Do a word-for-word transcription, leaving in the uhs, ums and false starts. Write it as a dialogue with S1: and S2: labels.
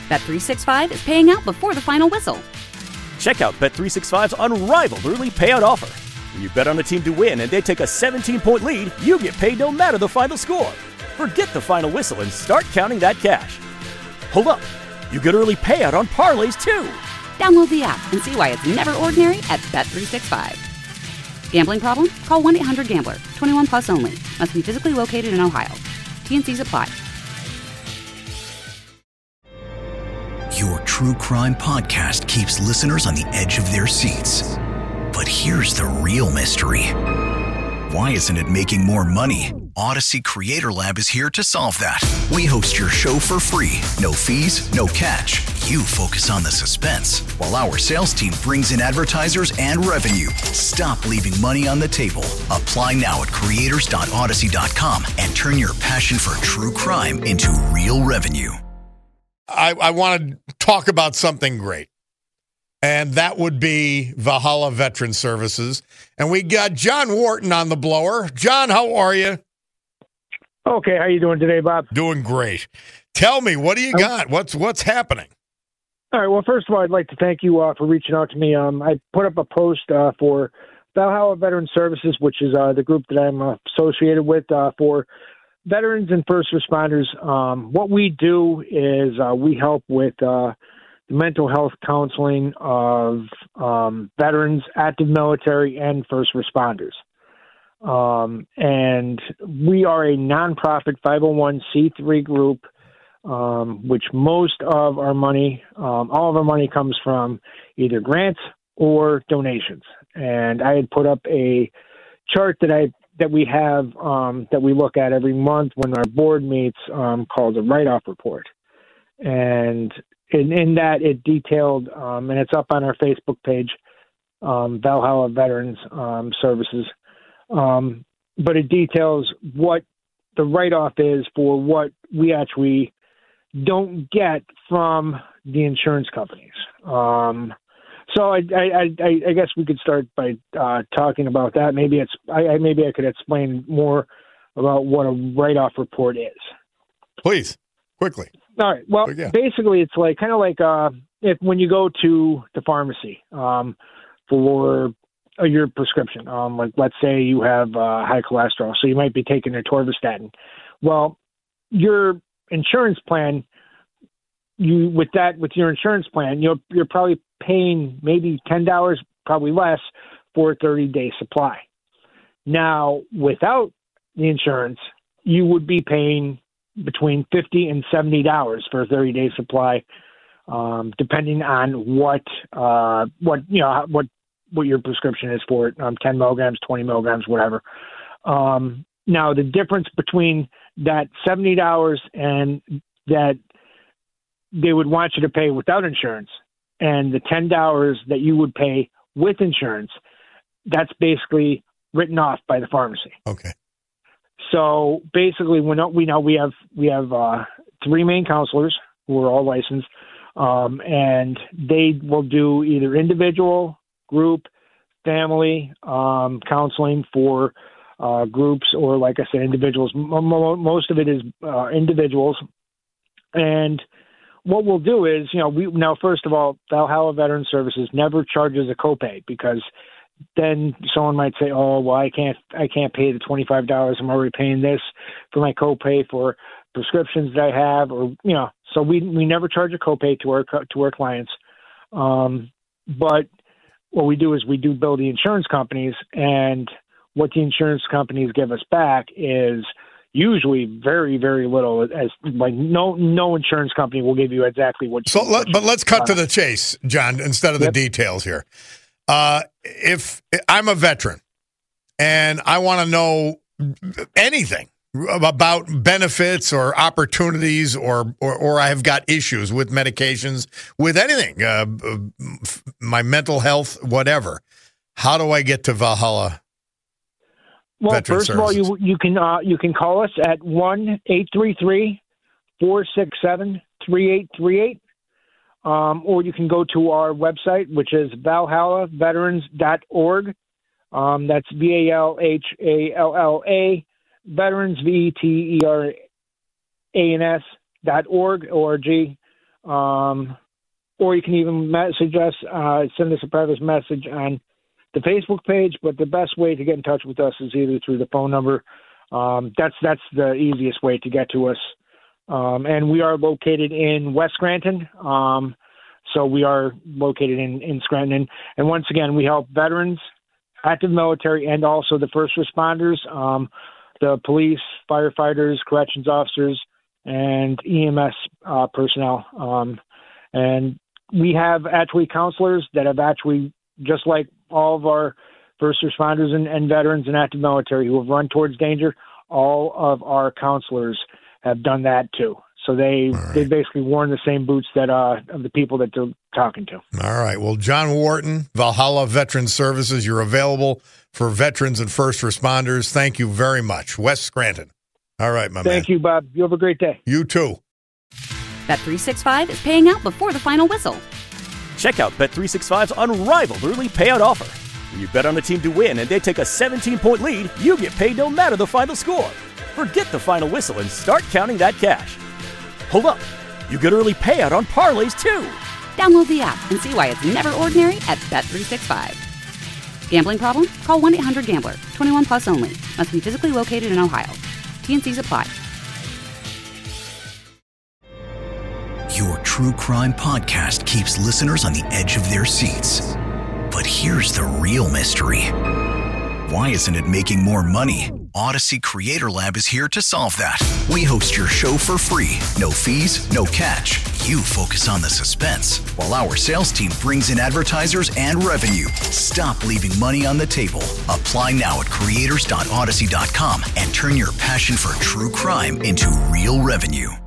S1: Bet three sixty-five is paying out before the final whistle.
S2: Check out Bet three sixty-five's unrivaled early payout offer. When you bet on a team to win and they take a seventeen-point lead, you get paid no matter the final score. Forget the final whistle and start counting that cash. Hold up. You get early payout on parlays, too.
S1: Download the app and see why it's never ordinary at Bet three sixty-five. Gambling problem? Call one eight hundred gambler. twenty-one plus only. Must be physically located in Ohio. T N Cs apply.
S3: Your true crime podcast keeps listeners on the edge of their seats. But here's the real mystery. Why isn't it making more money? Odyssey Creator Lab is here to solve that. We host your show for free. No fees, no catch. You focus on the suspense, while our sales team brings in advertisers and revenue. Stop leaving money on the table. Apply now at creators dot odyssey dot com and turn your passion for true crime into real revenue.
S4: I, I want to talk about something great, and that would be Valhalla Veteran Services. And we got John Wharton on the blower. John, how are you?
S5: Okay, how you doing today, Bob?
S4: Doing great. Tell me, what do you got? What's what's happening?
S5: All right, well, first of all, I'd like to thank you uh, for reaching out to me. Um, I put up a post uh, for Valhalla Veteran Services, which is uh, the group that I'm uh, associated with uh, for veterans and first responders. Um, what we do is uh, we help with uh, the mental health counseling of um, veterans, active military, and first responders. Um, and we are a nonprofit five oh one c three group, um, which most of our money, um, all of our money comes from either grants or donations. And I had put up a chart that I that we have um, that we look at every month when our board meets, um, called a write-off report. And in, in that, it detailed, um, and it's up on our Facebook page, um, Valhalla Veterans um, Services. Um, but it details what the write-off is for what we actually don't get from the insurance companies. Um, So I, I, I, I guess we could start by uh, talking about that. Maybe it's I, I maybe I could explain more about what a write-off report is.
S4: Please, quickly.
S5: All right. Well, yeah. Basically, it's like kind of like uh, if when you go to the pharmacy um, for uh, your prescription. Um, like let's say you have uh, high cholesterol, so you might be taking atorvastatin. Well, your insurance plan, you with that with your insurance plan, you're you're probably paying maybe ten dollars, probably less, for a thirty-day supply. Now, without the insurance, you would be paying between fifty dollars and seventy dollars for a thirty-day supply, um, depending on what uh, what you know what what your prescription is for it, um, ten milligrams, twenty milligrams, whatever. Um, now, the difference between that seventy dollars and that they would want you to pay without insurance and the ten dollars that you would pay with insurance, that's basically written off by the pharmacy.
S4: Okay.
S5: So basically, we know we know we have we have uh, three main counselors who are all licensed, um, and they will do either individual, group, family um, counseling for uh, groups, or like I said, individuals. Most of it is uh, individuals, and what we'll do is, you know, we now first of all, Valhalla Veteran Services never charges a copay, because then someone might say, "Oh, well, I can't, I can't pay the twenty-five dollars. I'm already paying this for my copay for prescriptions that I have," or you know. So we we never charge a copay to our to our clients. Um, but what we do is we do bill the insurance companies, and what the insurance companies give us back is usually very, very little. As like no no insurance company will give you exactly what.
S4: So,
S5: you,
S4: let,
S5: what
S4: but
S5: you,
S4: let's cut
S5: uh,
S4: to the chase, John, instead of
S5: yep.
S4: the details here. Uh, if I'm a veteran and I want to know anything about benefits or opportunities, or, or, or I have got issues with medications, with anything, uh, my mental health, whatever, how do I get to Valhalla?
S5: Well,
S4: Veteran
S5: first
S4: Services?
S5: of all, you you can uh, you can call us at one eight three three four six seven three eight three eight. Um, or you can go to our website, which is valhalla veterans dot org. Um, that's V A L H A L L A, veterans, V E T E R A N S dot org, O R G. Um, or you can even message us, uh, send us a private message on the Facebook page. But the best way to get in touch with us is either through the phone number. Um, that's that's the easiest way to get to us. Um, and we are located in West Scranton. Um, so we are located in, in Scranton. And, and once again, we help veterans, active military, and also the first responders, um, the police, firefighters, corrections officers, and E M S uh, personnel. Um, and we have actually counselors that have actually, just like all of our first responders and, and veterans and active military who have run towards danger, all of our counselors have done that too. So they right. they basically worn the same boots that uh, of the people that they're talking to.
S4: All right. Well, John Wharton, Valhalla Veteran Services, you're available for veterans and first responders. Thank you very much. West Scranton. All right, my
S5: Thank
S4: man.
S5: Thank you, Bob. You have a great day.
S4: You too.
S1: Bet three sixty-five is paying out before the final whistle.
S2: Check out Bet three sixty-five's unrivaled early payout offer. When you bet on a team to win and they take a seventeen-point lead, you get paid no matter the final score. Forget the final whistle and start counting that cash. Hold up. You get early payout on parlays, too.
S1: Download the app and see why it's never ordinary at Bet three sixty-five. Gambling problem? Call one eight hundred gambler. twenty-one plus only. Must be physically located in Ohio. T N Cs apply.
S3: Your true crime podcast keeps listeners on the edge of their seats. But here's the real mystery. Why isn't it making more money? Odyssey Creator Lab is here to solve that. We host your show for free. No fees, no catch. You focus on the suspense, while our sales team brings in advertisers and revenue. Stop leaving money on the table. Apply now at creators dot odyssey dot com and turn your passion for true crime into real revenue.